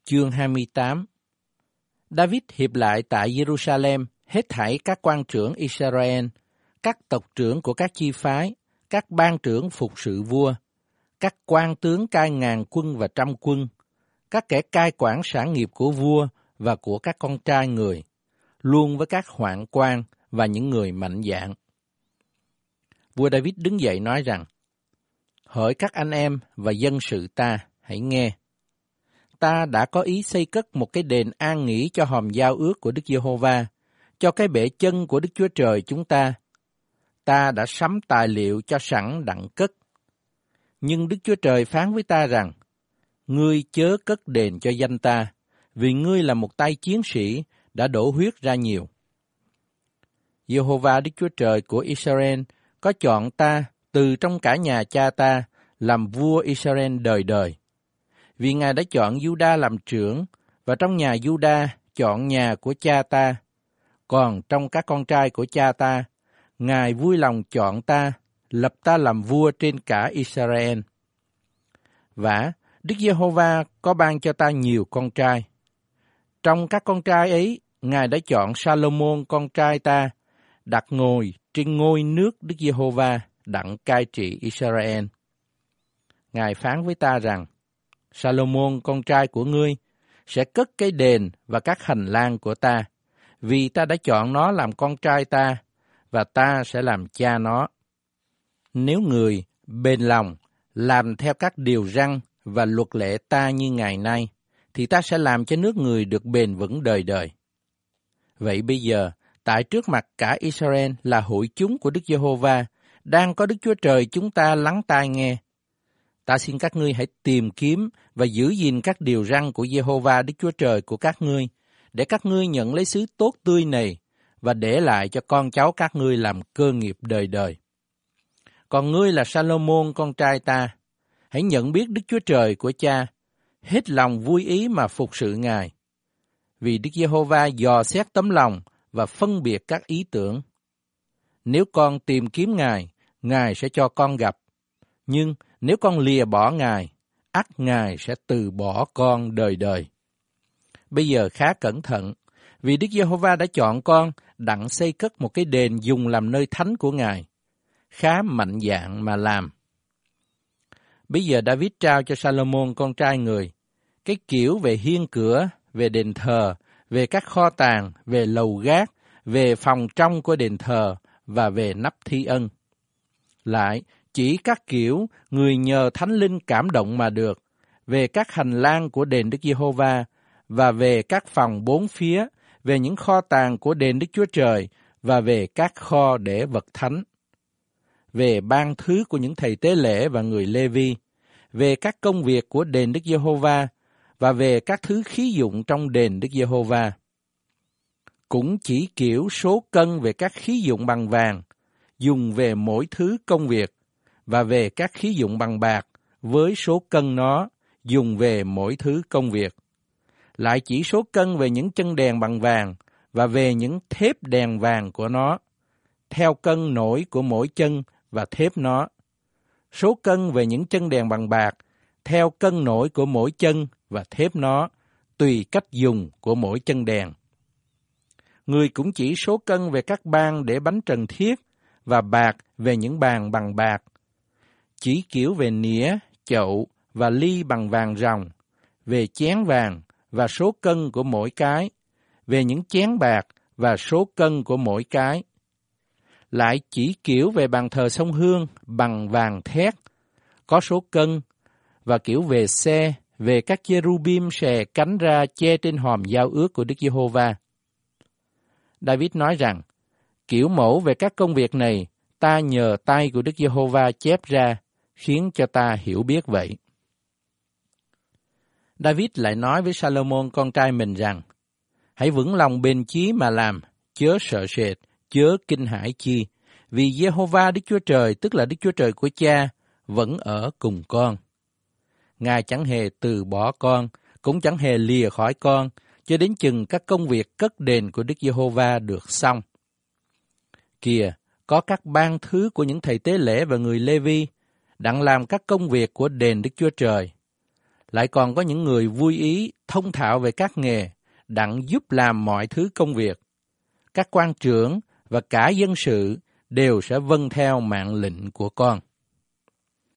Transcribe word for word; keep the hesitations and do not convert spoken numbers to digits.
Chương hai mươi tám. David hiệp lại tại Jerusalem hết thảy các quan trưởng Israel, các tộc trưởng của các chi phái, các ban trưởng phục sự vua, các quan tướng cai ngàn quân và trăm quân, các kẻ cai quản sản nghiệp của vua và của các con trai người, luôn với các hoạn quan và những người mạnh dạn. Vua David đứng dậy nói rằng: Hỡi các anh em và dân sự ta, hãy nghe. Ta đã có ý xây cất một cái đền an nghỉ cho hòm giao ước của Đức Giê-hô-va, cho cái bệ chân của Đức Chúa Trời chúng ta. Ta đã sắm tài liệu cho sẵn đặng cất. Nhưng Đức Chúa Trời phán với ta rằng: Ngươi chớ cất đền cho danh ta, vì ngươi là một tay chiến sĩ đã đổ huyết ra nhiều. Giê-hô-va Đức Chúa Trời của Israel có chọn ta từ trong cả nhà cha ta làm vua Israel đời đời. Vì Ngài đã chọn Giu-đa làm trưởng, và trong nhà Giu-đa chọn nhà của cha ta. Còn trong các con trai của cha ta, Ngài vui lòng chọn ta, lập ta làm vua trên cả Israel. Vả, Đức Giê-hô-va có ban cho ta nhiều con trai. Trong các con trai ấy, Ngài đã chọn Sa-lô-môn con trai ta, đặt ngồi trên ngôi nước Đức Giê-hô-va đặng cai trị Israel. Ngài phán với ta rằng: Sa-lô-môn con trai của ngươi sẽ cất cái đền và các hành lang của ta, vì ta đã chọn nó làm con trai ta, và ta sẽ làm cha nó. Nếu người bền lòng làm theo các điều răn và luật lệ ta như ngày nay, thì ta sẽ làm cho nước người được bền vững đời đời. Vậy bây giờ, tại trước mặt cả Israel là hội chúng của Đức Giê-hô-va, đang có Đức Chúa Trời chúng ta lắng tai nghe. Ta xin các ngươi hãy tìm kiếm và giữ gìn các điều răn của Giê-hô-va Đức Chúa Trời của các ngươi, để các ngươi nhận lấy xứ tốt tươi này và để lại cho con cháu các ngươi làm cơ nghiệp đời đời. Còn ngươi là Sa-lô-môn con trai ta, hãy nhận biết Đức Chúa Trời của cha, hết lòng vui ý mà phục sự Ngài. Vì Đức Giê-hô-va dò xét tấm lòng và phân biệt các ý tưởng. Nếu con tìm kiếm Ngài, Ngài sẽ cho con gặp. Nhưng nếu con lìa bỏ Ngài, ắt Ngài sẽ từ bỏ con đời đời. Bây giờ khá cẩn thận, vì Đức Giê-hô-va đã chọn con đặng xây cất một cái đền dùng làm nơi thánh của Ngài. Khá mạnh dạn mà làm. Bây giờ David trao cho Sa-lô-môn con trai người cái kiểu về hiên cửa, về đền thờ, về các kho tàng, về lầu gác, về phòng trong của đền thờ và về nắp thi ân. Lại, chỉ các kiểu người nhờ Thánh Linh cảm động mà được, về các hành lang của đền Đức Giê-hô-va và về các phòng bốn phía, về những kho tàng của đền Đức Chúa Trời và về các kho để vật thánh. Về ban thứ của những thầy tế lễ và người Lê-vi, về các công việc của đền Đức Giê-hô-va và về các thứ khí dụng trong đền Đức Giê-hô-va. Cũng chỉ kiểu số cân về các khí dụng bằng vàng, dùng về mỗi thứ công việc, và về các khí dụng bằng bạc, với số cân nó, dùng về mỗi thứ công việc. Lại chỉ số cân về những chân đèn bằng vàng, và về những thép đèn vàng của nó, theo cân nổi của mỗi chân và thép nó. Số cân về những chân đèn bằng bạc, theo cân nổi của mỗi chân và thép nó, tùy cách dùng của mỗi chân đèn. Người cũng chỉ số cân về các ban để bánh trần thiết, và bạc về những bàn bằng bạc. Chỉ kiểu về nĩa, chậu và ly bằng vàng ròng, về chén vàng và số cân của mỗi cái, về những chén bạc và số cân của mỗi cái. Lại chỉ kiểu về bàn thờ sông Hương bằng vàng thét, có số cân, và kiểu về xe, về các cherubim xòe cánh ra che trên hòm giao ước của Đức Giê-hô-va. David nói rằng, kiểu mẫu về các công việc này, ta nhờ tay của Đức Giê-hô-va chép ra, khiến cho ta hiểu biết vậy. David lại nói với Sa-lô-môn con trai mình rằng, hãy vững lòng bền chí mà làm, chớ sợ sệt, chớ kinh hãi chi, vì Giê-hô-va Đức Chúa Trời, tức là Đức Chúa Trời của cha, vẫn ở cùng con. Ngài chẳng hề từ bỏ con, cũng chẳng hề lìa khỏi con, cho đến chừng các công việc cất đền của Đức Giê-hô-va được xong. Kìa, có các ban thứ của những thầy tế lễ và người Lê-vi, đặng làm các công việc của đền Đức Chúa Trời. Lại còn có những người vui ý thông thạo về các nghề, đặng giúp làm mọi thứ công việc. Các quan trưởng và cả dân sự đều sẽ vâng theo mạng lệnh của con.